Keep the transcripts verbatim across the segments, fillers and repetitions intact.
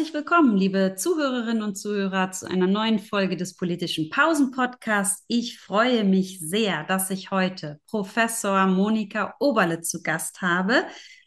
Herzlich willkommen, liebe Zuhörerinnen und Zuhörer, zu einer neuen Folge des Politischen Pausen-Podcasts. Ich freue mich sehr, dass ich heute Professor Monika Oberle zu Gast habe.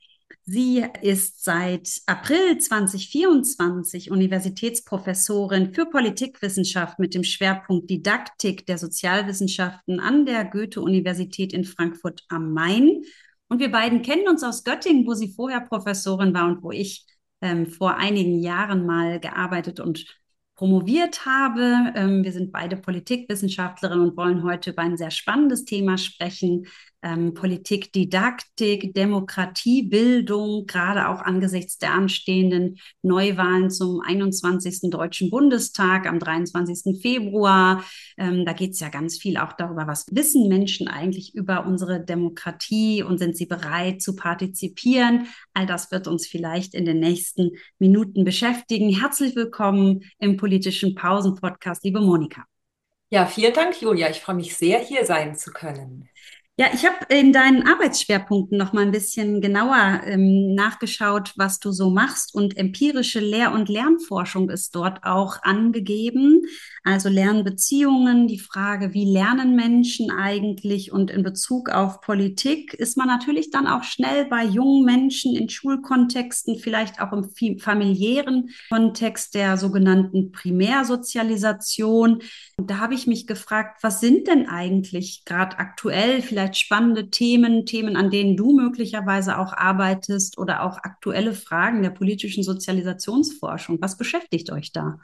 Sie ist seit April zwanzig vierundzwanzig Universitätsprofessorin für Politikwissenschaft mit dem Schwerpunkt Didaktik der Sozialwissenschaften an der Goethe-Universität in Frankfurt am Main. Und wir beiden kennen uns aus Göttingen, wo sie vorher Professorin war und wo ich ähm, vor einigen Jahren mal gearbeitet und promoviert habe. Ähm, wir sind beide Politikwissenschaftlerinnen und wollen heute über ein sehr spannendes Thema sprechen. Ähm, Politikdidaktik, Demokratiebildung, gerade auch angesichts der anstehenden Neuwahlen zum einundzwanzigsten Deutschen Bundestag am dreiundzwanzigsten Februar. Ähm, da geht es ja ganz viel auch darüber, was wissen Menschen eigentlich über unsere Demokratie und sind sie bereit zu partizipieren? All das wird uns vielleicht in den nächsten Minuten beschäftigen. Herzlich willkommen im Politischen Pausen-Podcast, liebe Monika. Ja, vielen Dank, Julia. Ich freue mich sehr, hier sein zu können. Ja, ich habe in deinen Arbeitsschwerpunkten noch mal ein bisschen genauer ähm, nachgeschaut, was du so machst. Und empirische Lehr- und Lernforschung ist dort auch angegeben. Also Lernbeziehungen, die Frage, wie lernen Menschen eigentlich? Und in Bezug auf Politik ist man natürlich dann auch schnell bei jungen Menschen in Schulkontexten, vielleicht auch im familiären Kontext der sogenannten Primärsozialisation. Und da habe ich mich gefragt, was sind denn eigentlich gerade aktuell vielleicht spannende Themen, Themen, an denen du möglicherweise auch arbeitest oder auch aktuelle Fragen der politischen Sozialisationsforschung? Was beschäftigt euch da?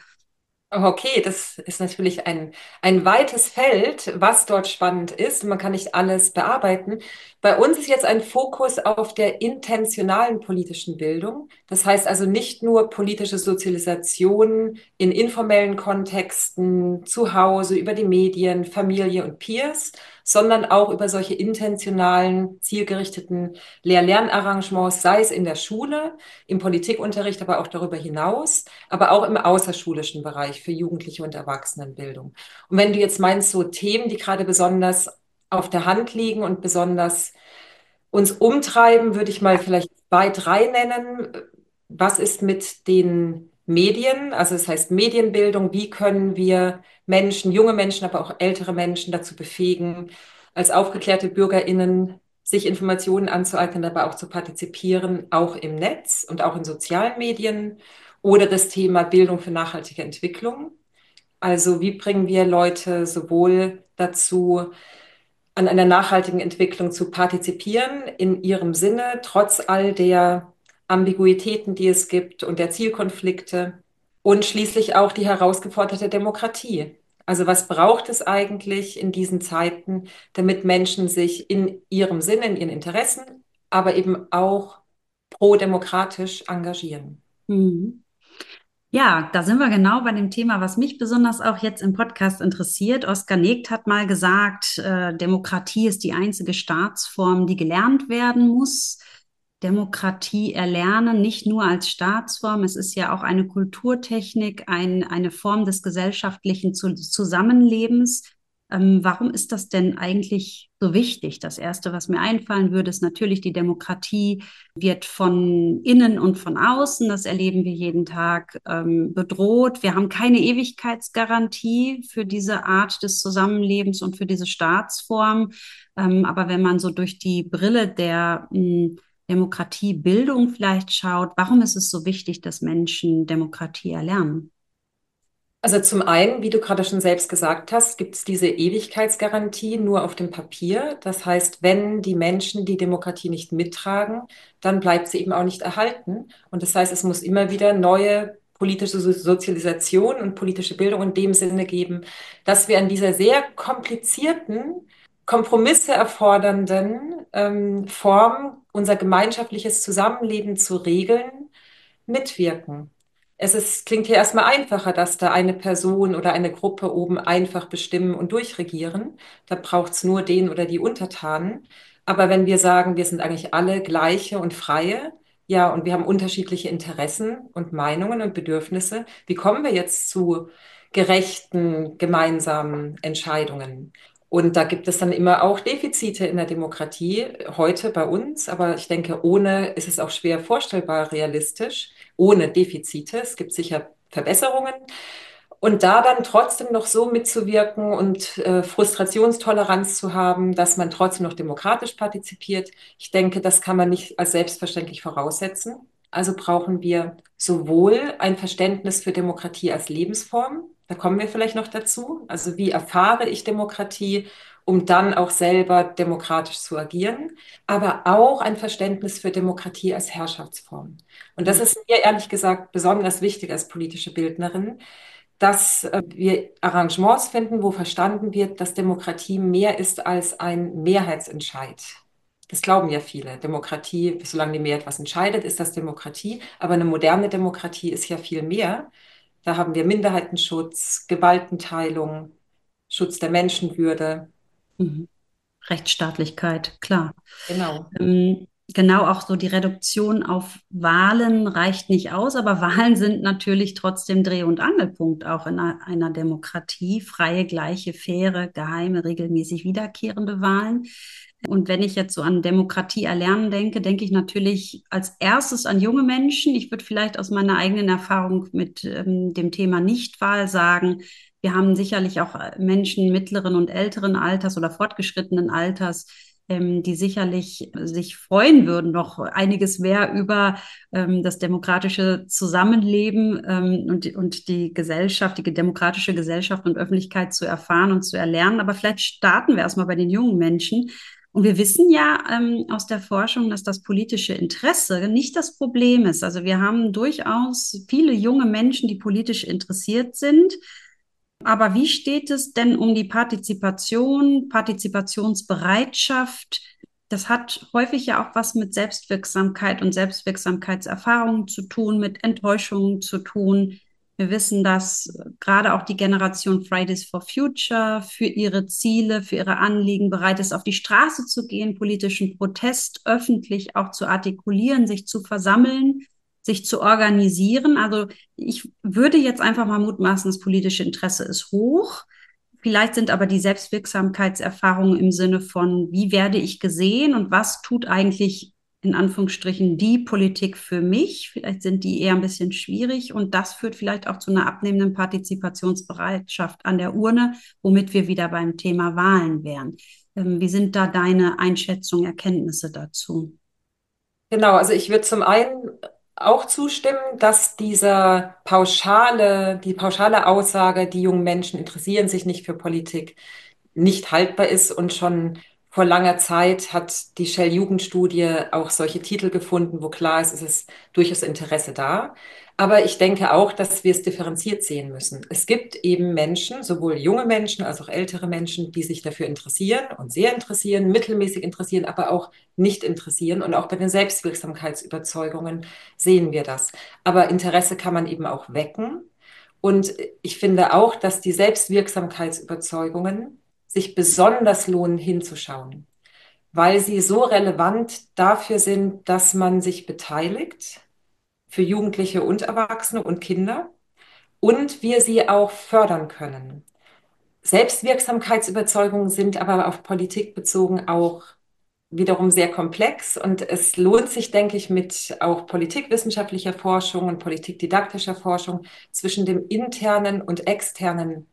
Okay, das ist natürlich ein, ein weites Feld, was dort spannend ist. Man kann nicht alles bearbeiten. Bei uns ist jetzt ein Fokus auf der intentionalen politischen Bildung. Das heißt also nicht nur politische Sozialisation in informellen Kontexten, zu Hause, über die Medien, Familie und Peers, sondern auch über solche intentionalen, zielgerichteten Lehr-Lernarrangements, sei es in der Schule, im Politikunterricht, aber auch darüber hinaus, aber auch im außerschulischen Bereich für Jugendliche und Erwachsenenbildung. Und wenn du jetzt meinst, so Themen, die gerade besonders auf der Hand liegen und besonders uns umtreiben, würde ich mal vielleicht zwei, drei nennen. Was ist mit den Medien? Also das heißt Medienbildung. Wie können wir Menschen, junge Menschen, aber auch ältere Menschen dazu befähigen, als aufgeklärte BürgerInnen sich Informationen anzueignen, aber auch zu partizipieren, auch im Netz und auch in sozialen Medien? Oder das Thema Bildung für nachhaltige Entwicklung. Also wie bringen wir Leute sowohl dazu, an einer nachhaltigen Entwicklung zu partizipieren, in ihrem Sinne, trotz all der Ambiguitäten, die es gibt und der Zielkonflikte und schließlich auch die herausgeforderte Demokratie. Also was braucht es eigentlich in diesen Zeiten, damit Menschen sich in ihrem Sinne, in ihren Interessen, aber eben auch pro-demokratisch engagieren? Mhm. Ja, da sind wir genau bei dem Thema, was mich besonders auch jetzt im Podcast interessiert. Oskar Negt hat mal gesagt, äh, Demokratie ist die einzige Staatsform, die gelernt werden muss. Demokratie erlernen, nicht nur als Staatsform, es ist ja auch eine Kulturtechnik, ein, eine Form des gesellschaftlichen Zu Zusammenlebens. Ähm, warum ist das denn eigentlich so wichtig? Das Erste, was mir einfallen würde, ist natürlich die Demokratie wird von innen und von außen, das erleben wir jeden Tag, ähm, bedroht. Wir haben keine Ewigkeitsgarantie für diese Art des Zusammenlebens und für diese Staatsform. Ähm, aber wenn man so durch die Brille der mh, Demokratiebildung vielleicht schaut, warum ist es so wichtig, dass Menschen Demokratie erlernen? Also zum einen, wie du gerade schon selbst gesagt hast, gibt es diese Ewigkeitsgarantie nur auf dem Papier. Das heißt, wenn die Menschen die Demokratie nicht mittragen, dann bleibt sie eben auch nicht erhalten. Und das heißt, es muss immer wieder neue politische So- Sozialisation und politische Bildung in dem Sinne geben, dass wir an dieser sehr komplizierten, Kompromisse erfordernden ähm, Form, unser gemeinschaftliches Zusammenleben zu regeln, mitwirken. Es ist, klingt hier erstmal einfacher, dass da eine Person oder eine Gruppe oben einfach bestimmen und durchregieren. Da braucht es nur den oder die Untertanen. Aber wenn wir sagen, wir sind eigentlich alle gleiche und freie, ja, und wir haben unterschiedliche Interessen und Meinungen und Bedürfnisse, wie kommen wir jetzt zu gerechten gemeinsamen Entscheidungen? Und da gibt es dann immer auch Defizite in der Demokratie, heute bei uns. Aber ich denke, ohne ist es auch schwer vorstellbar realistisch, ohne Defizite. Es gibt sicher Verbesserungen. Und da dann trotzdem noch so mitzuwirken und äh, Frustrationstoleranz zu haben, dass man trotzdem noch demokratisch partizipiert, ich denke, das kann man nicht als selbstverständlich voraussetzen. Also brauchen wir sowohl ein Verständnis für Demokratie als Lebensform, da kommen wir vielleicht noch dazu, also wie erfahre ich Demokratie, um dann auch selber demokratisch zu agieren, aber auch ein Verständnis für Demokratie als Herrschaftsform. Und das ist mir ehrlich gesagt besonders wichtig als politische Bildnerin, dass äh, wir Arrangements finden, wo verstanden wird, dass Demokratie mehr ist als ein Mehrheitsentscheid. Das glauben ja viele. Demokratie, solange die Mehrheit was entscheidet, ist das Demokratie. Aber eine moderne Demokratie ist ja viel mehr. Da haben wir Minderheitenschutz, Gewaltenteilung, Schutz der Menschenwürde. Mhm. Rechtsstaatlichkeit, klar. Genau. Ähm, genau, auch so die Reduktion auf Wahlen reicht nicht aus, aber Wahlen sind natürlich trotzdem Dreh- und Angelpunkt auch in einer, einer Demokratie. Freie, gleiche, faire, geheime, regelmäßig wiederkehrende Wahlen. Und wenn ich jetzt so an Demokratie erlernen denke, denke ich natürlich als erstes an junge Menschen. Ich würde vielleicht aus meiner eigenen Erfahrung mit ähm, dem Thema Nichtwahl sagen, wir haben sicherlich auch Menschen mittleren und älteren Alters oder fortgeschrittenen Alters, ähm, die sicherlich sich freuen würden, noch einiges mehr über ähm, das demokratische Zusammenleben ähm, und, die, und die Gesellschaft, die demokratische Gesellschaft und Öffentlichkeit zu erfahren und zu erlernen. Aber vielleicht starten wir erstmal bei den jungen Menschen. Und wir wissen ja ähm, aus der Forschung, dass das politische Interesse nicht das Problem ist. Also wir haben durchaus viele junge Menschen, die politisch interessiert sind. Aber wie steht es denn um die Partizipation, Partizipationsbereitschaft? Das hat häufig ja auch was mit Selbstwirksamkeit und Selbstwirksamkeitserfahrungen zu tun, mit Enttäuschungen zu tun. Wir wissen, dass gerade auch die Generation Fridays for Future für ihre Ziele, für ihre Anliegen bereit ist, auf die Straße zu gehen, politischen Protest öffentlich auch zu artikulieren, sich zu versammeln, sich zu organisieren. Also ich würde jetzt einfach mal mutmaßen, das politische Interesse ist hoch. Vielleicht sind aber die Selbstwirksamkeitserfahrungen im Sinne von, wie werde ich gesehen und was tut eigentlich in Anführungsstrichen die Politik für mich? Vielleicht sind die eher ein bisschen schwierig und das führt vielleicht auch zu einer abnehmenden Partizipationsbereitschaft an der Urne, womit wir wieder beim Thema Wahlen wären. Ähm, wie sind da deine Einschätzungen, Erkenntnisse dazu? Genau, also ich würde zum einen auch zustimmen, dass dieser pauschale, die pauschale Aussage, die jungen Menschen interessieren sich nicht für Politik, nicht haltbar ist und schon vor langer Zeit hat die Shell-Jugendstudie auch solche Titel gefunden, wo klar ist, es ist durchaus Interesse da. Aber ich denke auch, dass wir es differenziert sehen müssen. Es gibt eben Menschen, sowohl junge Menschen als auch ältere Menschen, die sich dafür interessieren und sehr interessieren, mittelmäßig interessieren, aber auch nicht interessieren. Und auch bei den Selbstwirksamkeitsüberzeugungen sehen wir das. Aber Interesse kann man eben auch wecken. Und ich finde auch, dass die Selbstwirksamkeitsüberzeugungen sich besonders lohnen hinzuschauen, weil sie so relevant dafür sind, dass man sich beteiligt, für Jugendliche und Erwachsene und Kinder, und wir sie auch fördern können. Selbstwirksamkeitsüberzeugungen sind aber auf Politik bezogen auch wiederum sehr komplex und es lohnt sich, denke ich, mit auch politikwissenschaftlicher Forschung und politikdidaktischer Forschung zwischen dem internen und externen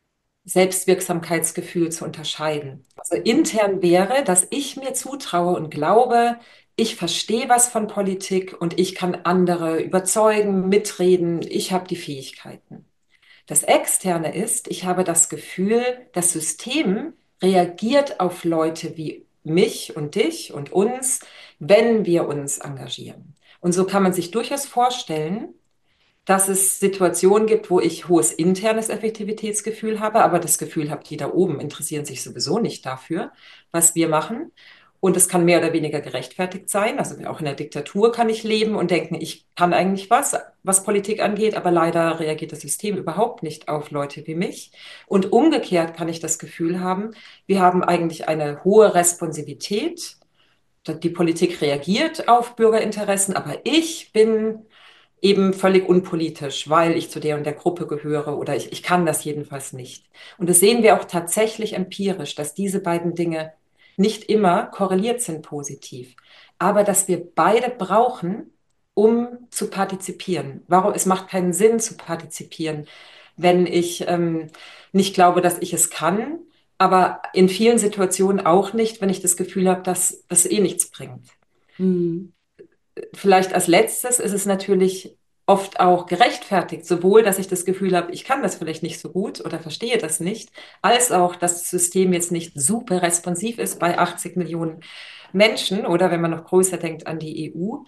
Selbstwirksamkeitsgefühl zu unterscheiden. Also intern wäre, dass ich mir zutraue und glaube, ich verstehe was von Politik und ich kann andere überzeugen, mitreden, ich habe die Fähigkeiten. Das Externe ist, ich habe das Gefühl, das System reagiert auf Leute wie mich und dich und uns, wenn wir uns engagieren. Und so kann man sich durchaus vorstellen, dass es Situationen gibt, wo ich hohes internes Effektivitätsgefühl habe, aber das Gefühl habe, die da oben interessieren sich sowieso nicht dafür, was wir machen. Und es kann mehr oder weniger gerechtfertigt sein. Also auch in der Diktatur kann ich leben und denken, ich kann eigentlich was, was Politik angeht, aber leider reagiert das System überhaupt nicht auf Leute wie mich. Und umgekehrt kann ich das Gefühl haben, wir haben eigentlich eine hohe Responsivität. Die Politik reagiert auf Bürgerinteressen, aber ich bin eben völlig unpolitisch, weil ich zu der und der Gruppe gehöre oder ich, ich kann das jedenfalls nicht. Und das sehen wir auch tatsächlich empirisch, dass diese beiden Dinge nicht immer korreliert sind positiv, aber dass wir beide brauchen, um zu partizipieren. Warum? Es macht keinen Sinn zu partizipieren, wenn ich ähm, nicht glaube, dass ich es kann, aber in vielen Situationen auch nicht, wenn ich das Gefühl habe, dass das eh nichts bringt. Mhm. Vielleicht als letztes ist es natürlich oft auch gerechtfertigt, sowohl, dass ich das Gefühl habe, ich kann das vielleicht nicht so gut oder verstehe das nicht, als auch, dass das System jetzt nicht super responsiv ist bei achtzig Millionen Menschen oder wenn man noch größer denkt an die E U.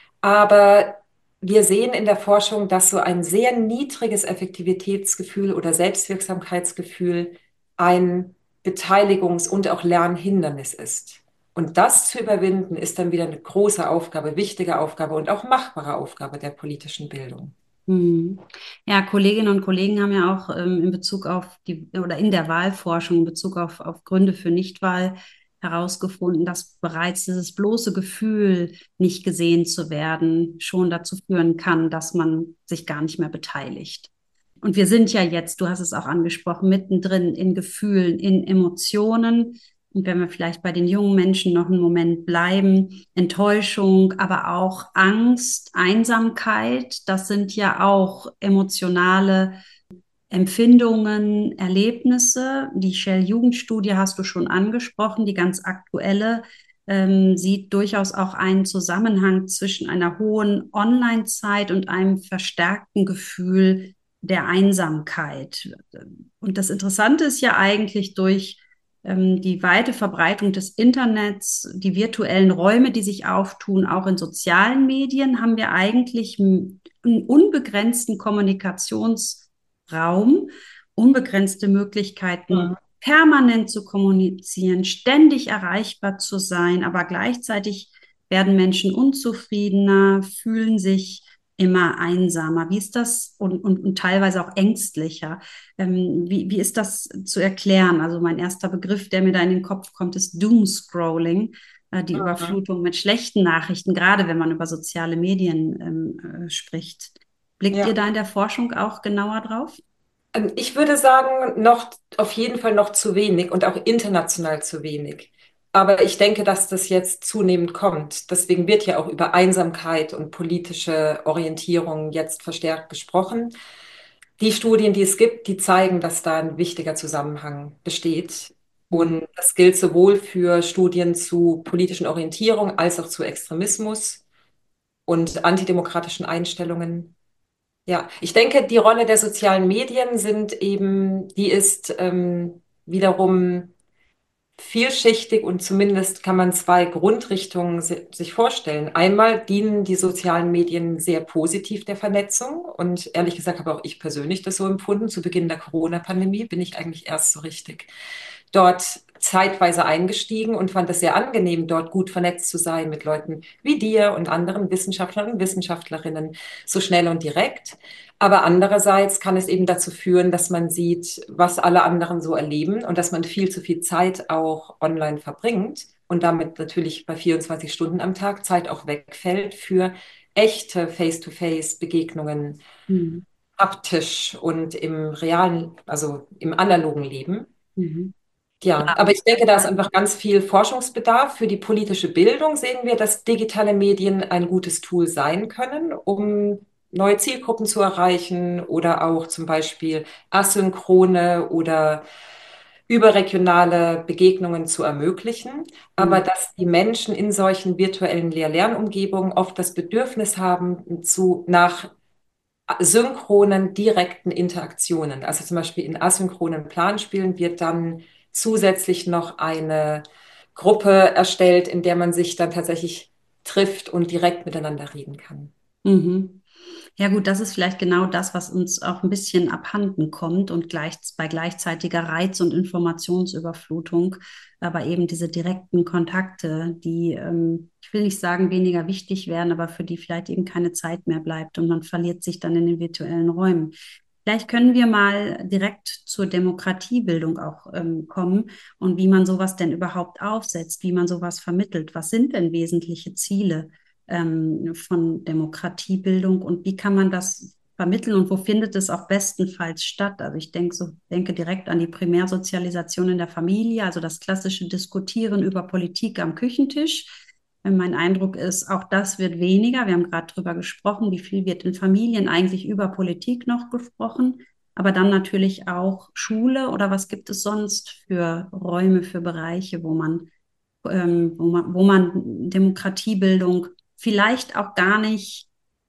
Aber wir sehen in der Forschung, dass so ein sehr niedriges Effektivitätsgefühl oder Selbstwirksamkeitsgefühl ein Beteiligungs- und auch Lernhindernis ist. Und das zu überwinden, ist dann wieder eine große Aufgabe, wichtige Aufgabe und auch machbare Aufgabe der politischen Bildung. Mhm. Ja, Kolleginnen und Kollegen haben ja auch ähm, in Bezug auf die oder in der Wahlforschung in Bezug auf, auf Gründe für Nichtwahl herausgefunden, dass bereits dieses bloße Gefühl, nicht gesehen zu werden, schon dazu führen kann, dass man sich gar nicht mehr beteiligt. Und wir sind ja jetzt, du hast es auch angesprochen, mittendrin in Gefühlen, in Emotionen. Und wenn wir vielleicht bei den jungen Menschen noch einen Moment bleiben, Enttäuschung, aber auch Angst, Einsamkeit, das sind ja auch emotionale Empfindungen, Erlebnisse. Die Shell-Jugendstudie hast du schon angesprochen, die ganz aktuelle ähm, sieht durchaus auch einen Zusammenhang zwischen einer hohen Online-Zeit und einem verstärkten Gefühl der Einsamkeit. Und das Interessante ist ja eigentlich durch ähm, die weite Verbreitung des Internets, die virtuellen Räume, die sich auftun, auch in sozialen Medien, haben wir eigentlich einen unbegrenzten Kommunikationsraum, unbegrenzte Möglichkeiten, permanent zu kommunizieren, ständig erreichbar zu sein, aber gleichzeitig werden Menschen unzufriedener, fühlen sich immer einsamer. Wie ist das und, und, und teilweise auch ängstlicher? Ähm, wie, wie ist das zu erklären? Also mein erster Begriff, der mir da in den Kopf kommt, ist Doomscrolling, äh, die Mhm. Überflutung mit schlechten Nachrichten, gerade wenn man über soziale Medien ähm, äh, spricht. Blickt ihr Ja. da in der Forschung auch genauer drauf? Ähm, Ich würde sagen, noch auf jeden Fall noch zu wenig und auch international zu wenig. Aber ich denke, dass das jetzt zunehmend kommt. Deswegen wird ja auch über Einsamkeit und politische Orientierung jetzt verstärkt gesprochen. Die Studien, die es gibt, die zeigen, dass da ein wichtiger Zusammenhang besteht. Hm. Und das gilt sowohl für Studien zu politischen Orientierung als auch zu Extremismus und antidemokratischen Einstellungen. Ja, ich denke, die Rolle der sozialen Medien sind eben, die ist ähm, wiederum vielschichtig und zumindest kann man zwei Grundrichtungen si sich vorstellen. Einmal dienen die sozialen Medien sehr positiv der Vernetzung und ehrlich gesagt habe auch ich persönlich das so empfunden. Zu Beginn der Corona-Pandemie bin ich eigentlich erst so richtig dort zeitweise eingestiegen und fand es sehr angenehm, dort gut vernetzt zu sein mit Leuten wie dir und anderen Wissenschaftlern und Wissenschaftlerinnen, so schnell und direkt. Aber andererseits kann es eben dazu führen, dass man sieht, was alle anderen so erleben und dass man viel zu viel Zeit auch online verbringt und damit natürlich bei vierundzwanzig Stunden am Tag Zeit auch wegfällt für echte Face-to-Face-Begegnungen, Mhm. haptisch und im realen, also im analogen Leben. Mhm. Ja, aber ich denke, da ist einfach ganz viel Forschungsbedarf. Für die politische Bildung sehen wir, dass digitale Medien ein gutes Tool sein können, um neue Zielgruppen zu erreichen oder auch zum Beispiel asynchrone oder überregionale Begegnungen zu ermöglichen. Aber Mhm. dass die Menschen in solchen virtuellen Lehr-Lernumgebungen oft das Bedürfnis haben zu, nach synchronen, direkten Interaktionen. Also zum Beispiel in asynchronen Planspielen wird dann zusätzlich noch eine Gruppe erstellt, in der man sich dann tatsächlich trifft und direkt miteinander reden kann. Mhm. Ja gut, das ist vielleicht genau das, was uns auch ein bisschen abhanden kommt und gleich, bei gleichzeitiger Reiz- und Informationsüberflutung, aber eben diese direkten Kontakte, die, ähm, ich will nicht sagen, weniger wichtig werden, aber für die vielleicht eben keine Zeit mehr bleibt und man verliert sich dann in den virtuellen Räumen. Vielleicht können wir mal direkt zur Demokratiebildung auch ähm, kommen und wie man sowas denn überhaupt aufsetzt, wie man sowas vermittelt. Was sind denn wesentliche Ziele? ähm, von Demokratiebildung und wie kann man das vermitteln und wo findet es auch bestenfalls statt? Also ich denke so, denke direkt an die Primärsozialisation in der Familie, also das klassische Diskutieren über Politik am Küchentisch. Mein Eindruck ist, auch das wird weniger. Wir haben gerade darüber gesprochen, wie viel wird in Familien eigentlich über Politik noch gesprochen. Aber dann natürlich auch Schule oder was gibt es sonst für Räume, für Bereiche, wo man, ähm, wo man, wo man Demokratiebildung vielleicht auch gar nicht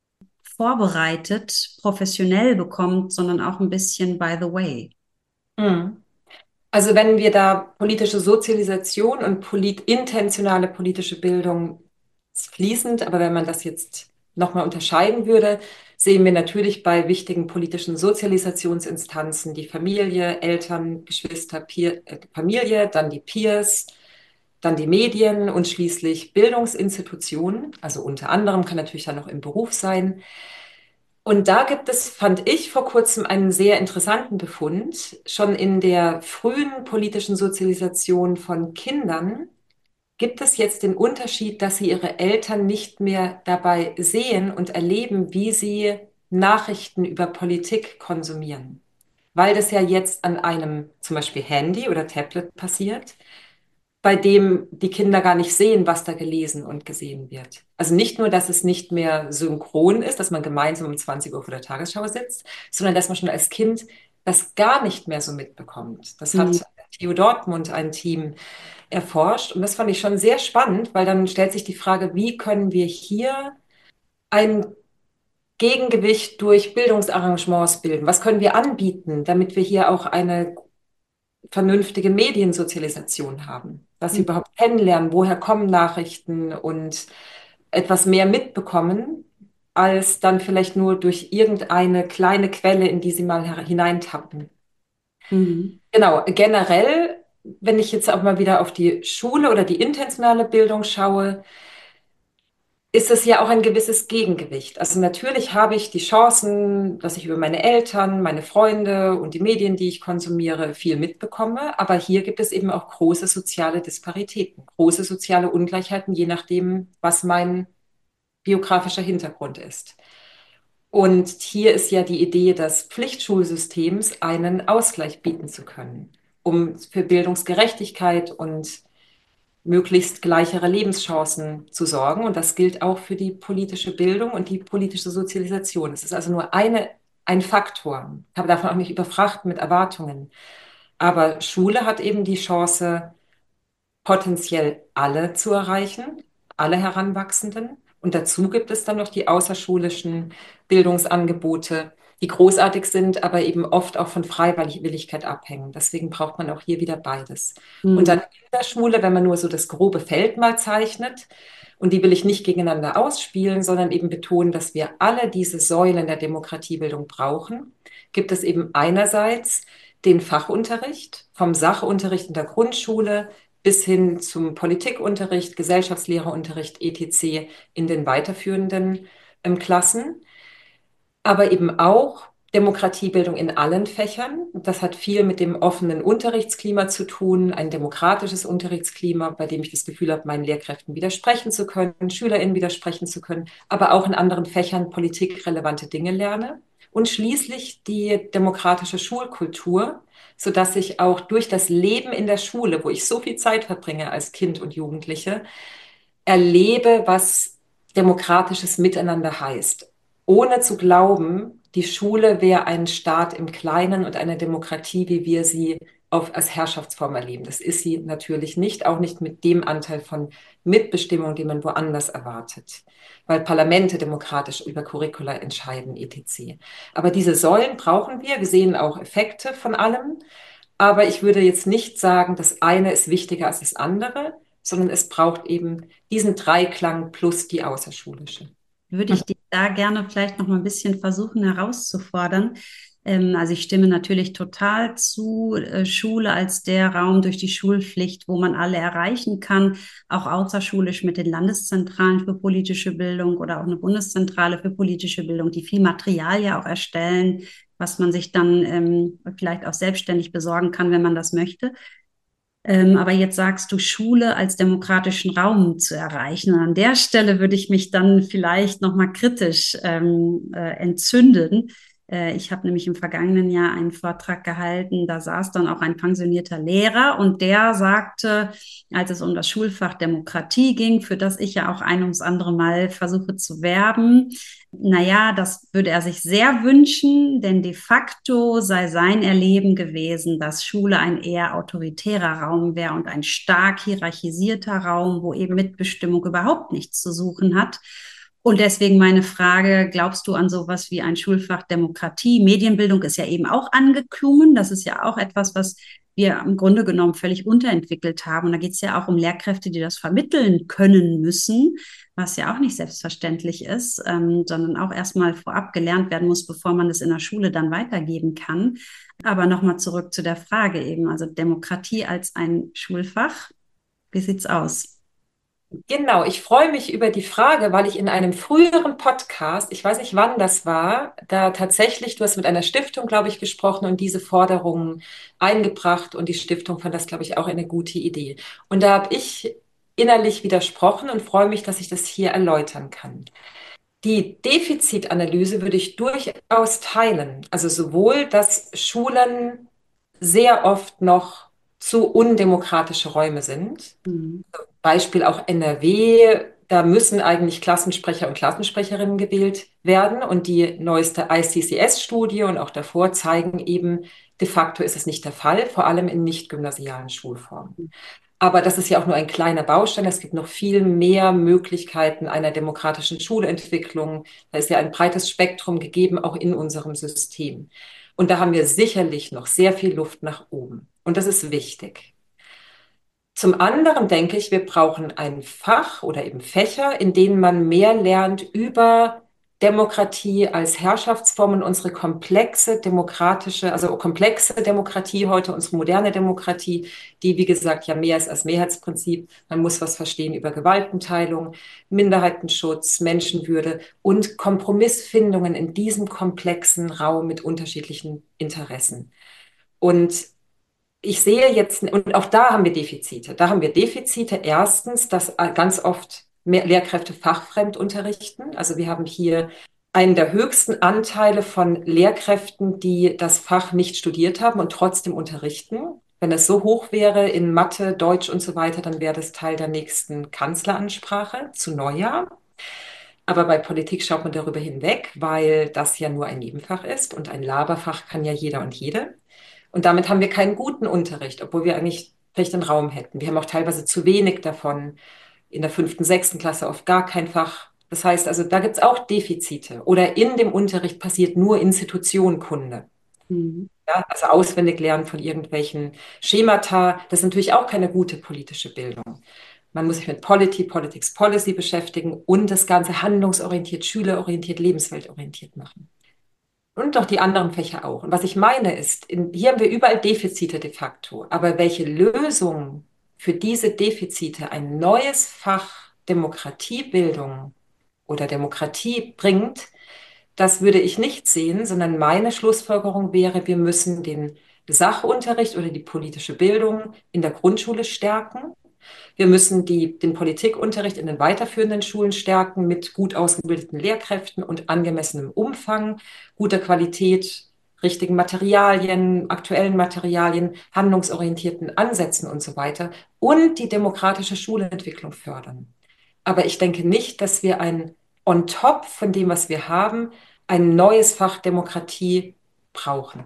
vorbereitet, professionell bekommt, sondern auch ein bisschen by the way. Mhm. Also wenn wir da politische Sozialisation und polit intentionale politische Bildung ist fließend, aber wenn man das jetzt nochmal unterscheiden würde, sehen wir natürlich bei wichtigen politischen Sozialisationsinstanzen die Familie, Eltern, Geschwister, Peer, äh, Familie, dann die Peers, dann die Medien und schließlich Bildungsinstitutionen. Also unter anderem kann natürlich dann noch im Beruf sein. Und da gibt es, fand ich vor kurzem einen sehr interessanten Befund. Schon in der frühen politischen Sozialisation von Kindern gibt es jetzt den Unterschied, dass sie ihre Eltern nicht mehr dabei sehen und erleben, wie sie Nachrichten über Politik konsumieren. Weil das ja jetzt an einem zum Beispiel Handy oder Tablet passiert, bei dem die Kinder gar nicht sehen, was da gelesen und gesehen wird. Also nicht nur, dass es nicht mehr synchron ist, dass man gemeinsam um zwanzig Uhr vor der Tagesschau sitzt, sondern dass man schon als Kind das gar nicht mehr so mitbekommt. Das Mhm. hat T U Dortmund ein Team erforscht und das fand ich schon sehr spannend, weil dann stellt sich die Frage, wie können wir hier ein Gegengewicht durch Bildungsarrangements bilden? Was können wir anbieten, damit wir hier auch eine vernünftige Mediensozialisation haben, dass sie überhaupt kennenlernen, woher kommen Nachrichten und etwas mehr mitbekommen, als dann vielleicht nur durch irgendeine kleine Quelle, in die sie mal hineintappen. Mhm. Genau, generell, wenn ich jetzt auch mal wieder auf die Schule oder die intentionale Bildung schaue, ist es ja auch ein gewisses Gegengewicht. Also natürlich habe ich die Chancen, dass ich über meine Eltern, meine Freunde und die Medien, die ich konsumiere, viel mitbekomme. Aber hier gibt es eben auch große soziale Disparitäten, große soziale Ungleichheiten, je nachdem, was mein biografischer Hintergrund ist. Und hier ist ja die Idee des Pflichtschulsystems, einen Ausgleich bieten zu können, um für Bildungsgerechtigkeit und möglichst gleichere Lebenschancen zu sorgen. Und das gilt auch für die politische Bildung und die politische Sozialisation. Es ist also nur eine, ein Faktor. Ich habe davon auch nicht überfrachten mit Erwartungen. Aber Schule hat eben die Chance, potenziell alle zu erreichen, alle Heranwachsenden. Und dazu gibt es dann noch die außerschulischen Bildungsangebote, die großartig sind, aber eben oft auch von Freiwilligkeit abhängen. Deswegen braucht man auch hier wieder beides. Und dann Mhm. in der Schule, wenn man nur so das grobe Feld mal zeichnet, und die will ich nicht gegeneinander ausspielen, sondern eben betonen, dass wir alle diese Säulen der Demokratiebildung brauchen, gibt es eben einerseits den Fachunterricht, vom Sachunterricht in der Grundschule bis hin zum Politikunterricht, Gesellschaftslehrerunterricht, et cetera in den weiterführenden ähm, Klassen, aber eben auch Demokratiebildung in allen Fächern. Das hat viel mit dem offenen Unterrichtsklima zu tun, ein demokratisches Unterrichtsklima, bei dem ich das Gefühl habe, meinen Lehrkräften widersprechen zu können, SchülerInnen widersprechen zu können, aber auch in anderen Fächern politikrelevante Dinge lerne. Und schließlich die demokratische Schulkultur, sodass ich auch durch das Leben in der Schule, wo ich so viel Zeit verbringe als Kind und Jugendliche, erlebe, was demokratisches Miteinander heißt, ohne zu glauben, die Schule wäre ein Staat im Kleinen und eine Demokratie, wie wir sie auf, als Herrschaftsform erleben. Das ist sie natürlich nicht, auch nicht mit dem Anteil von Mitbestimmung, den man woanders erwartet, weil Parlamente demokratisch über Curricula entscheiden, et cetera. Aber diese Säulen brauchen wir. Wir sehen auch Effekte von allem. Aber ich würde jetzt nicht sagen, das eine ist wichtiger als das andere, sondern es braucht eben diesen Dreiklang plus die außerschulische. Würde ich dich da gerne vielleicht noch mal ein bisschen versuchen herauszufordern. Ähm, also ich stimme natürlich total zu, äh, Schule als der Raum durch die Schulpflicht, wo man alle erreichen kann, auch außerschulisch mit den Landeszentralen für politische Bildung oder auch eine Bundeszentrale für politische Bildung, die viel Material ja auch erstellen, was man sich dann ähm, vielleicht auch selbstständig besorgen kann, wenn man das möchte. Ähm, aber jetzt sagst du, Schule als demokratischen Raum zu erreichen. Und an der Stelle würde ich mich dann vielleicht nochmal kritisch ähm, äh, entzünden. Äh, ich habe nämlich im vergangenen Jahr einen Vortrag gehalten, da saß dann auch ein pensionierter Lehrer und der sagte, als es um das Schulfach Demokratie ging, für das ich ja auch ein ums andere Mal versuche zu werben, naja, das würde er sich sehr wünschen, denn de facto sei sein Erleben gewesen, dass Schule ein eher autoritärer Raum wäre und ein stark hierarchisierter Raum, wo eben Mitbestimmung überhaupt nichts zu suchen hat. Und deswegen meine Frage, glaubst du an sowas wie ein Schulfach Demokratie? Medienbildung ist ja eben auch angeklungen. Das ist ja auch etwas, was wir im Grunde genommen völlig unterentwickelt haben. Und da geht es ja auch um Lehrkräfte, die das vermitteln können müssen, was ja auch nicht selbstverständlich ist, ähm, sondern auch erstmal vorab gelernt werden muss, bevor man es in der Schule dann weitergeben kann. Aber nochmal zurück zu der Frage eben, also Demokratie als ein Schulfach. Wie sieht's aus? Genau, ich freue mich über die Frage, weil ich in einem früheren Podcast, ich weiß nicht wann das war, da tatsächlich, du hast mit einer Stiftung, glaube ich, gesprochen und diese Forderungen eingebracht und die Stiftung fand das, glaube ich, auch eine gute Idee. Und da habe ich innerlich widersprochen und freue mich, dass ich das hier erläutern kann. Die Defizitanalyse würde ich durchaus teilen. Also sowohl, dass Schulen sehr oft noch zu undemokratische Räume sind. Mhm. Beispiel auch N R W, da müssen eigentlich Klassensprecher und Klassensprecherinnen gewählt werden. Und die neueste I C C S-Studie und auch davor zeigen eben, de facto ist es nicht der Fall, vor allem in nicht-gymnasialen Schulformen. Aber das ist ja auch nur ein kleiner Baustein. Es gibt noch viel mehr Möglichkeiten einer demokratischen Schulentwicklung. Da ist ja ein breites Spektrum gegeben, auch in unserem System. Und da haben wir sicherlich noch sehr viel Luft nach oben. Und das ist wichtig. Zum anderen denke ich, wir brauchen ein Fach oder eben Fächer, in denen man mehr lernt über Demokratie als Herrschaftsform und unsere komplexe demokratische, also komplexe Demokratie heute, unsere moderne Demokratie, die, wie gesagt, ja mehr ist als Mehrheitsprinzip. Man muss was verstehen über Gewaltenteilung, Minderheitenschutz, Menschenwürde und Kompromissfindungen in diesem komplexen Raum mit unterschiedlichen Interessen. Und ich sehe jetzt, und auch da haben wir Defizite. Da haben wir Defizite. Erstens, dass ganz oft mehr Lehrkräfte fachfremd unterrichten. Also wir haben hier einen der höchsten Anteile von Lehrkräften, die das Fach nicht studiert haben und trotzdem unterrichten. Wenn es so hoch wäre in Mathe, Deutsch und so weiter, dann wäre das Teil der nächsten Kanzleransprache zu Neujahr. Aber bei Politik schaut man darüber hinweg, weil das ja nur ein Nebenfach ist und ein Laberfach kann ja jeder und jede. Und damit haben wir keinen guten Unterricht, obwohl wir eigentlich vielleicht einen Raum hätten. Wir haben auch teilweise zu wenig davon. In der fünften, sechsten Klasse oft gar kein Fach. Das heißt also, da gibt es auch Defizite. Oder in dem Unterricht passiert nur Institutionenkunde. Mhm. Ja, also auswendig lernen von irgendwelchen Schemata. Das ist natürlich auch keine gute politische Bildung. Man muss sich mit Polity, Politics, Policy beschäftigen und das Ganze handlungsorientiert, schülerorientiert, lebensweltorientiert machen. Und doch die anderen Fächer auch. Und was ich meine ist, in, hier haben wir überall Defizite de facto. Aber welche Lösung für diese Defizite ein neues Fach Demokratiebildung oder Demokratie bringt, das würde ich nicht sehen, sondern meine Schlussfolgerung wäre, wir müssen den Sachunterricht oder die politische Bildung in der Grundschule stärken. Wir müssen die, den Politikunterricht in den weiterführenden Schulen stärken mit gut ausgebildeten Lehrkräften und angemessenem Umfang, guter Qualität, richtigen Materialien, aktuellen Materialien, handlungsorientierten Ansätzen und so weiter und die demokratische Schulentwicklung fördern. Aber ich denke nicht, dass wir ein on top von dem, was wir haben, ein neues Fach Demokratie brauchen.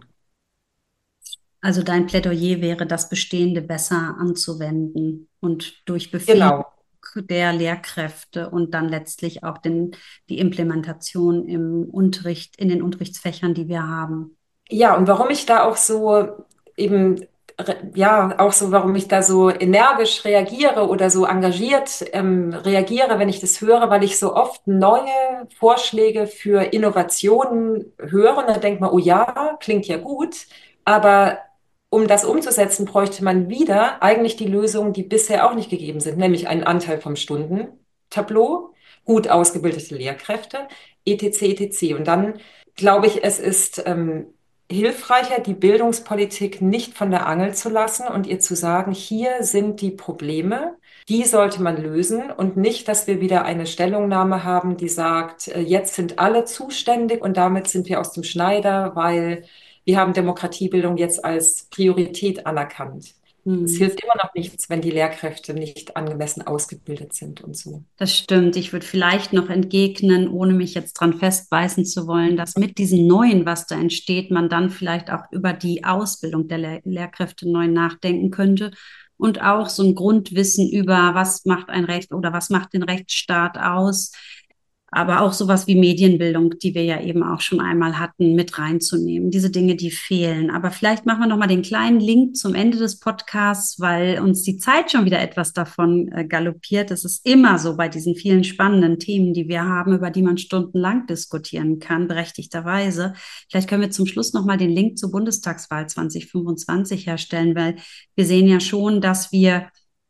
Also dein Plädoyer wäre, das Bestehende besser anzuwenden und durch Befähigung Genau. der Lehrkräfte und dann letztlich auch den, die Implementation im Unterricht, in den Unterrichtsfächern, die wir haben. Ja, und warum ich da auch so eben, re- ja, auch so, warum ich da so energisch reagiere oder so engagiert ähm, reagiere, wenn ich das höre, weil ich so oft neue Vorschläge für Innovationen höre und dann denkt man, oh ja, klingt ja gut, aber um das umzusetzen, bräuchte man wieder eigentlich die Lösungen, die bisher auch nicht gegeben sind, nämlich einen Anteil vom Stundentableau, gut ausgebildete Lehrkräfte, et cetera et cetera. Und dann glaube ich, es ist ähm, hilfreicher, die Bildungspolitik nicht von der Angel zu lassen und ihr zu sagen, hier sind die Probleme, die sollte man lösen und nicht, dass wir wieder eine Stellungnahme haben, die sagt, äh, jetzt sind alle zuständig und damit sind wir aus dem Schneider, weil wir haben Demokratiebildung jetzt als Priorität anerkannt. Es Hm. hilft immer noch nichts, wenn die Lehrkräfte nicht angemessen ausgebildet sind und so. Das stimmt. Ich würde vielleicht noch entgegnen, ohne mich jetzt dran festbeißen zu wollen, dass mit diesem Neuen, was da entsteht, man dann vielleicht auch über die Ausbildung der Lehr Lehrkräfte neu nachdenken könnte und auch so ein Grundwissen über, was macht ein Recht oder was macht den Rechtsstaat aus, aber auch sowas wie Medienbildung, die wir ja eben auch schon einmal hatten, mit reinzunehmen. Diese Dinge, die fehlen. Aber vielleicht machen wir noch mal den kleinen Link zum Ende des Podcasts, weil uns die Zeit schon wieder etwas davon äh, galoppiert. Es ist immer so bei diesen vielen spannenden Themen, die wir haben, über die man stundenlang diskutieren kann, berechtigterweise. Vielleicht können wir zum Schluss noch mal den Link zur Bundestagswahl zwanzig fünfundzwanzig herstellen, weil wir sehen ja schon, dass wir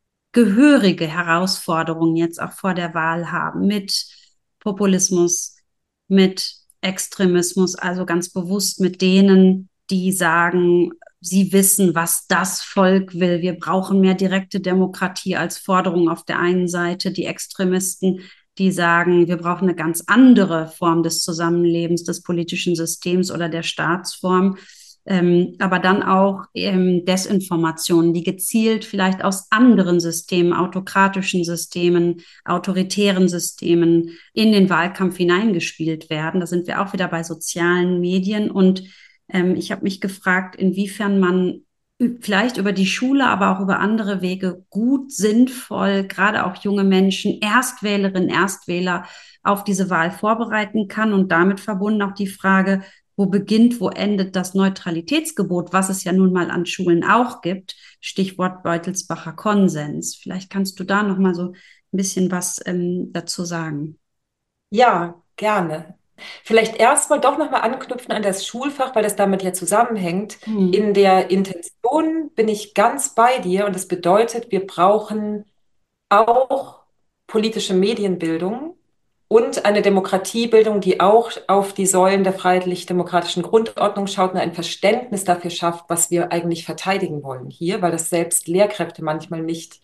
gehörige Herausforderungen jetzt auch vor der Wahl haben mit Populismus, mit Extremismus, also ganz bewusst mit denen, die sagen, sie wissen, was das Volk will. Wir brauchen mehr direkte Demokratie als Forderung auf der einen Seite. Die Extremisten, die sagen, wir brauchen eine ganz andere Form des Zusammenlebens, des politischen Systems oder der Staatsform. Ähm, aber dann auch ähm, Desinformationen, die gezielt vielleicht aus anderen Systemen, autokratischen Systemen, autoritären Systemen in den Wahlkampf hineingespielt werden. Da sind wir auch wieder bei sozialen Medien. Und ähm, ich habe mich gefragt, inwiefern man vielleicht über die Schule, aber auch über andere Wege gut, sinnvoll, gerade auch junge Menschen, Erstwählerinnen, Erstwähler auf diese Wahl vorbereiten kann und damit verbunden auch die Frage, wo beginnt, wo endet das Neutralitätsgebot, was es ja nun mal an Schulen auch gibt. Stichwort Beutelsbacher Konsens. Vielleicht kannst du da noch mal so ein bisschen was ähm, dazu sagen. Ja, gerne. Vielleicht erstmal doch nochmal anknüpfen an das Schulfach, weil das damit ja zusammenhängt. Hm. In der Intention bin ich ganz bei dir und das bedeutet, wir brauchen auch politische Medienbildung und eine Demokratiebildung, die auch auf die Säulen der freiheitlich-demokratischen Grundordnung schaut und ein Verständnis dafür schafft, was wir eigentlich verteidigen wollen hier, weil das selbst Lehrkräfte manchmal nicht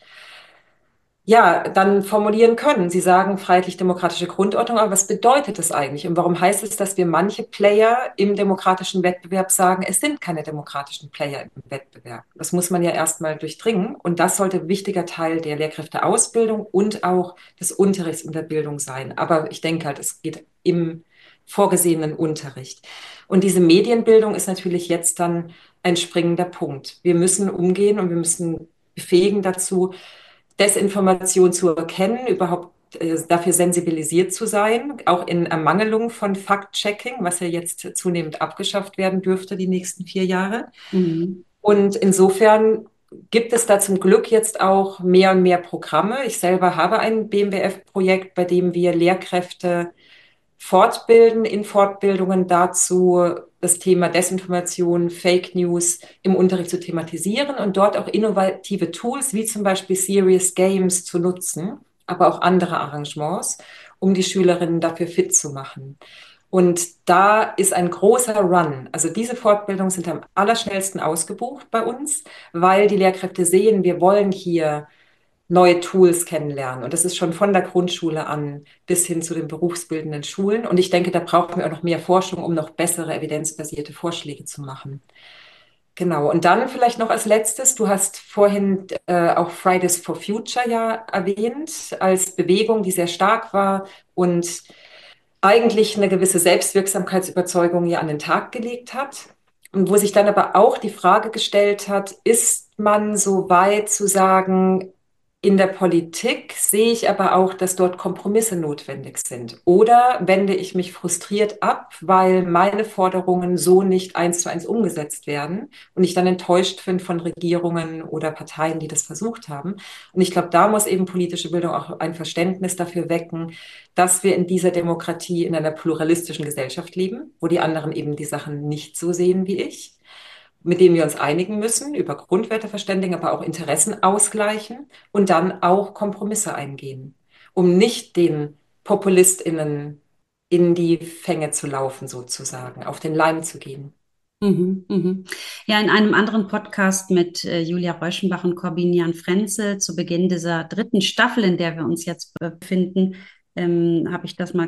ja, dann formulieren können. Sie sagen freiheitlich-demokratische Grundordnung, aber was bedeutet das eigentlich? Und warum heißt es, dass wir manche Player im demokratischen Wettbewerb sagen, es sind keine demokratischen Player im Wettbewerb? Das muss man ja erstmal durchdringen. Und das sollte ein wichtiger Teil der Lehrkräfteausbildung und auch des Unterrichts in der Bildung sein. Aber ich denke halt, es geht im vorgesehenen Unterricht. Und diese Medienbildung ist natürlich jetzt dann ein springender Punkt. Wir müssen umgehen und wir müssen befähigen dazu, Desinformation zu erkennen, überhaupt äh, dafür sensibilisiert zu sein, auch in Ermangelung von Fact-Checking, was ja jetzt zunehmend abgeschafft werden dürfte die nächsten vier Jahre. Mhm. Und insofern gibt es da zum Glück jetzt auch mehr und mehr Programme. Ich selber habe ein B M B F-Projekt, bei dem wir Lehrkräfte fortbilden, in Fortbildungen dazu, das Thema Desinformation, Fake News im Unterricht zu thematisieren und dort auch innovative Tools wie zum Beispiel Serious Games zu nutzen, aber auch andere Arrangements, um die Schülerinnen dafür fit zu machen. Und da ist ein großer Run. Also diese Fortbildungen sind am allerschnellsten ausgebucht bei uns, weil die Lehrkräfte sehen, wir wollen hier neue Tools kennenlernen. Und das ist schon von der Grundschule an bis hin zu den berufsbildenden Schulen. Und ich denke, da brauchen wir auch noch mehr Forschung, um noch bessere evidenzbasierte Vorschläge zu machen. Genau. Und dann vielleicht noch als letztes, du hast vorhin äh, auch Fridays for Future ja erwähnt, als Bewegung, die sehr stark war und eigentlich eine gewisse Selbstwirksamkeitsüberzeugung ja an den Tag gelegt hat. Und wo sich dann aber auch die Frage gestellt hat, ist man so weit zu sagen, in der Politik sehe ich aber auch, dass dort Kompromisse notwendig sind. Oder wende ich mich frustriert ab, weil meine Forderungen so nicht eins zu eins umgesetzt werden und ich dann enttäuscht bin von Regierungen oder Parteien, die das versucht haben. Und ich glaube, da muss eben politische Bildung auch ein Verständnis dafür wecken, dass wir in dieser Demokratie in einer pluralistischen Gesellschaft leben, wo die anderen eben die Sachen nicht so sehen wie ich, mit denen wir uns einigen müssen, über Grundwerte verständigen, aber auch Interessen ausgleichen und dann auch Kompromisse eingehen, um nicht den PopulistInnen in die Fänge zu laufen, sozusagen, auf den Leim zu gehen. Mhm, mhm. Ja, in einem anderen Podcast mit äh, Julia Reuschenbach und Corbinian Frenzel zu Beginn dieser dritten Staffel, in der wir uns jetzt befinden, ähm, habe ich das mal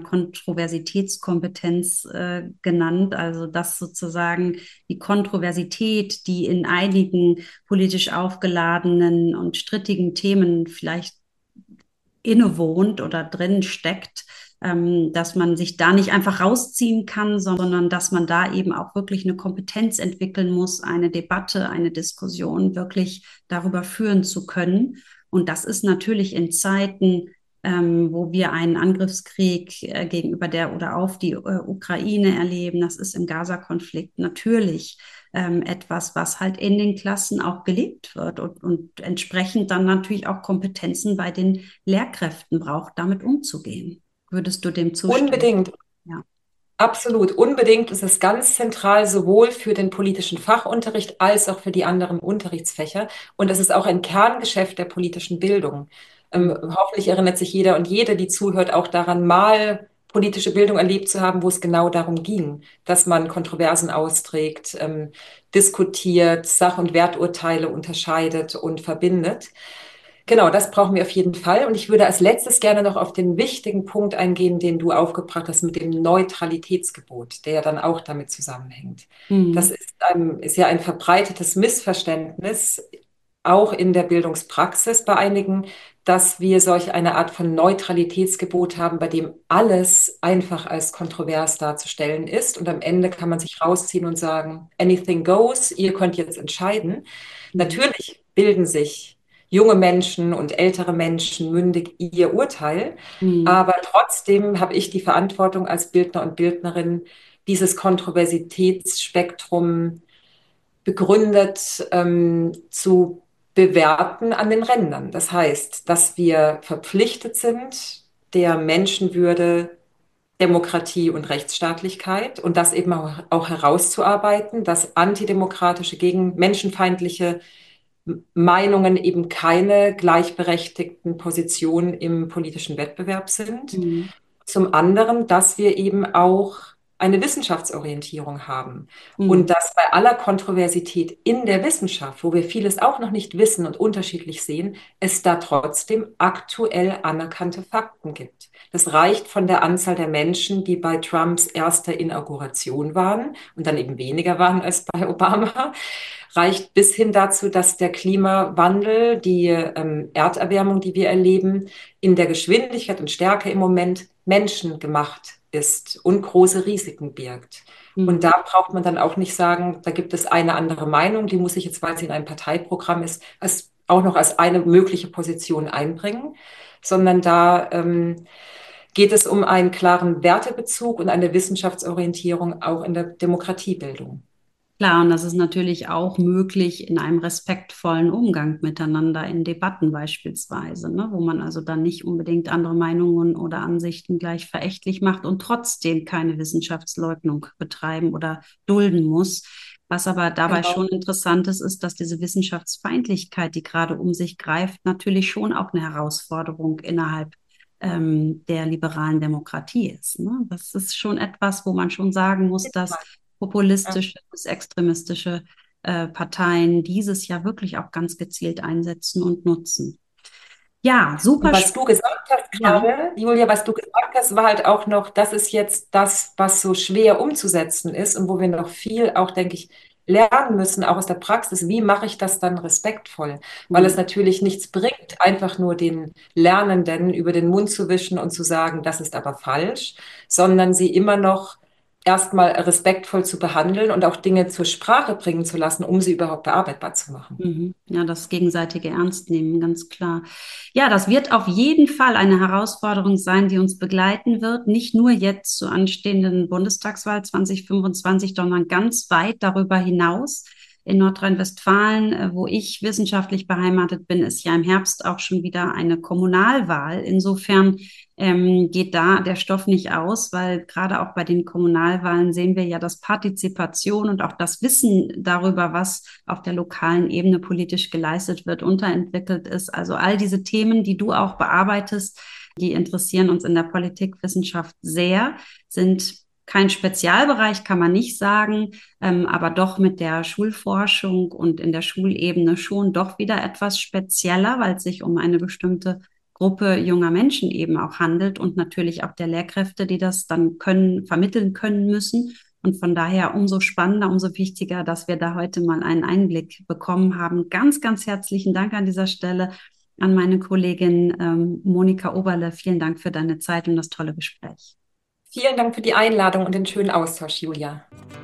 Kontroversitätskompetenz äh, genannt. Also dass sozusagen die Kontroversität, die in einigen politisch aufgeladenen und strittigen Themen vielleicht innewohnt oder drin steckt, ähm, dass man sich da nicht einfach rausziehen kann, sondern dass man da eben auch wirklich eine Kompetenz entwickeln muss, eine Debatte, eine Diskussion wirklich darüber führen zu können. Und das ist natürlich in Zeiten, ähm, wo wir einen Angriffskrieg äh, gegenüber der oder auf die äh, Ukraine erleben, das ist im Gaza-Konflikt natürlich ähm, etwas, was halt in den Klassen auch gelebt wird und, und entsprechend dann natürlich auch Kompetenzen bei den Lehrkräften braucht, damit umzugehen. Würdest du dem zustimmen? Unbedingt. Ja. Absolut, unbedingt ist es ganz zentral, sowohl für den politischen Fachunterricht als auch für die anderen Unterrichtsfächer. Und es ist auch ein Kerngeschäft der politischen Bildung. Ähm, Mhm. hoffentlich erinnert sich jeder und jede, die zuhört, auch daran, mal politische Bildung erlebt zu haben, wo es genau darum ging, dass man Kontroversen austrägt, ähm, diskutiert, Sach- und Werturteile unterscheidet und verbindet. Genau, das brauchen wir auf jeden Fall. Und ich würde als letztes gerne noch auf den wichtigen Punkt eingehen, den du aufgebracht hast mit dem Neutralitätsgebot, der ja dann auch damit zusammenhängt. Das Mhm. ist, ein, ist ja ein verbreitetes Missverständnis, auch in der Bildungspraxis bei einigen, dass wir solch eine Art von Neutralitätsgebot haben, bei dem alles einfach als kontrovers darzustellen ist. Und am Ende kann man sich rausziehen und sagen, anything goes, ihr könnt jetzt entscheiden. Mhm. Natürlich bilden sich junge Menschen und ältere Menschen mündig ihr Urteil. Mhm. Aber trotzdem habe ich die Verantwortung als Bildner und Bildnerin, dieses Kontroversitätsspektrum begründet ähm, zu bewerten an den Rändern. Das heißt, dass wir verpflichtet sind, der Menschenwürde, Demokratie und Rechtsstaatlichkeit und das eben auch, auch herauszuarbeiten, dass antidemokratische, gegen menschenfeindliche Meinungen eben keine gleichberechtigten Positionen im politischen Wettbewerb sind. Mhm. Zum anderen, dass wir eben auch eine Wissenschaftsorientierung haben und Mhm. dass bei aller Kontroversität in der Wissenschaft, wo wir vieles auch noch nicht wissen und unterschiedlich sehen, es da trotzdem aktuell anerkannte Fakten gibt. Das reicht von der Anzahl der Menschen, die bei Trumps erster Inauguration waren und dann eben weniger waren als bei Obama, reicht bis hin dazu, dass der Klimawandel, die ähm, Erderwärmung, die wir erleben, in der Geschwindigkeit und Stärke im Moment menschengemacht ist und große Risiken birgt. Und Mhm. da braucht man dann auch nicht sagen, da gibt es eine andere Meinung, die muss ich jetzt, weil sie in einem Parteiprogramm ist, als, auch noch als eine mögliche Position einbringen, sondern da ähm, geht es um einen klaren Wertebezug und eine Wissenschaftsorientierung auch in der Demokratiebildung. Klar, und das ist natürlich auch möglich in einem respektvollen Umgang miteinander in Debatten beispielsweise, ne, wo man also dann nicht unbedingt andere Meinungen oder Ansichten gleich verächtlich macht und trotzdem keine Wissenschaftsleugnung betreiben oder dulden muss. Was aber dabei Genau. schon interessant ist, ist, dass diese Wissenschaftsfeindlichkeit, die gerade um sich greift, natürlich schon auch eine Herausforderung innerhalb ähm, der liberalen Demokratie ist. Ne? Das ist schon etwas, wo man schon sagen muss, dass Ja. populistische bis extremistische äh, Parteien dieses ja wirklich auch ganz gezielt einsetzen und nutzen. Ja, Und super was spannend. du gesagt hast Ja. gerade, Julia, was du gesagt hast, war halt auch noch, das ist jetzt das, was so schwer umzusetzen ist und wo wir noch viel auch, denke ich, lernen müssen, auch aus der Praxis. Wie mache ich das dann respektvoll? Weil es Hm. natürlich nichts bringt, einfach nur den Lernenden über den Mund zu wischen und zu sagen, das ist aber falsch, sondern sie immer noch erstmal respektvoll zu behandeln und auch Dinge zur Sprache bringen zu lassen, um sie überhaupt bearbeitbar zu machen. Mhm. Ja, das gegenseitige Ernst nehmen, ganz klar. Ja, das wird auf jeden Fall eine Herausforderung sein, die uns begleiten wird, nicht nur jetzt zur anstehenden Bundestagswahl zwanzig fünfundzwanzig, sondern ganz weit darüber hinaus. In Nordrhein-Westfalen, äh, wo ich wissenschaftlich beheimatet bin, ist ja im Herbst auch schon wieder eine Kommunalwahl. Insofern ähm, geht da der Stoff nicht aus, weil gerade auch bei den Kommunalwahlen sehen wir ja, dass Partizipation und auch das Wissen darüber, was auf der lokalen Ebene politisch geleistet wird, unterentwickelt ist. Also all diese Themen, die du auch bearbeitest, die interessieren uns in der Politikwissenschaft sehr, sind kein Spezialbereich, kann man nicht sagen, ähm, aber doch mit der Schulforschung und in der Schulebene schon doch wieder etwas spezieller, weil es sich um eine bestimmte Gruppe junger Menschen eben auch handelt und natürlich auch der Lehrkräfte, die das dann können, vermitteln können müssen. Und von daher umso spannender, umso wichtiger, dass wir da heute mal einen Einblick bekommen haben. Ganz, ganz herzlichen Dank an dieser Stelle an meine Kollegin ähm, Monika Oberle. Vielen Dank für deine Zeit und das tolle Gespräch. Vielen Dank für die Einladung und den schönen Austausch, Julia.